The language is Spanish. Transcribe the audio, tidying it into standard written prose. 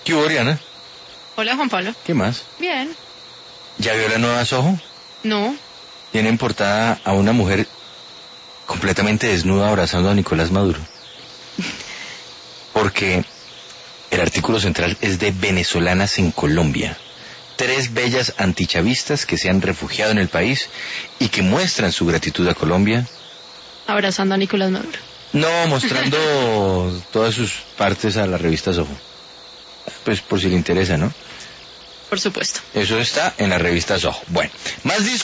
¿Qué hubo, Oriana? Hola, Juan Pablo. ¿Qué más? Bien. ¿Ya vio la nueva Soho? No. Tiene en portada a una mujer completamente desnuda abrazando a Nicolás Maduro. Porque el artículo central es de venezolanas en Colombia. 3 bellas antichavistas que se han refugiado en el país y que muestran su gratitud a Colombia. Abrazando a Nicolás Maduro. No, mostrando todas sus partes a la revista Soho. Pues por si le interesa, ¿no? Por supuesto. Eso está en la revista Soho. Bueno, más discos.